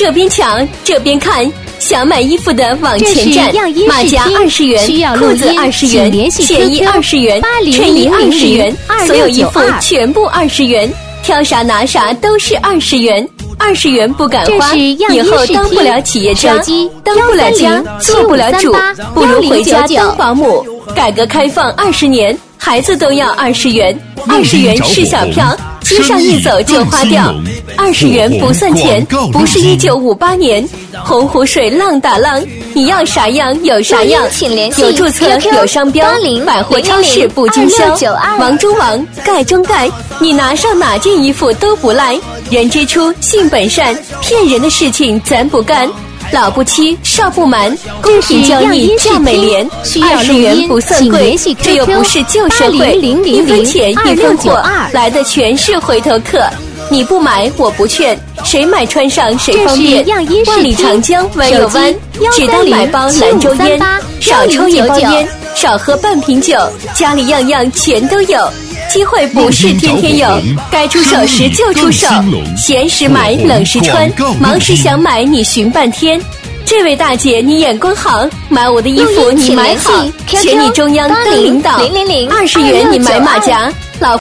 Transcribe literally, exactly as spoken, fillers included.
这边抢这边看，想买衣服的往前站。马甲二十元，裤子二十元，线衣二十元，衬衣二十元，所有衣服全部二十元，挑啥拿啥都是二十元。二十元不敢花，以后当不了企业家，当不了家，做不了主，不如回家当保姆。改革开放二十年，孩子都要二十元，二十元是小票，街上一走就花掉。二十元不算钱，不是一九五八年。洪湖水浪打浪，你要啥样有啥样，有注册有商标，百货超市不经销，王中王，盖中盖，你拿上哪件衣服都不赖。人之初性本善，骗人的事情咱不干。老不欺，少不瞒，公平交易价美廉，二十元不算贵，这又不是旧社会，一分钱一分货，来的全是回头客。你不买我不劝，谁买穿上谁方便。万里长江弯又弯，只当买包兰州烟，少抽一包烟，少喝半瓶酒，家里样样全都有。机会不是天天有，该出手时就出手，闲时买冷时穿，忙时想买你寻半天。这位大姐你眼光好，买我的衣服你买好，选你中央当领导，二十元你买马甲，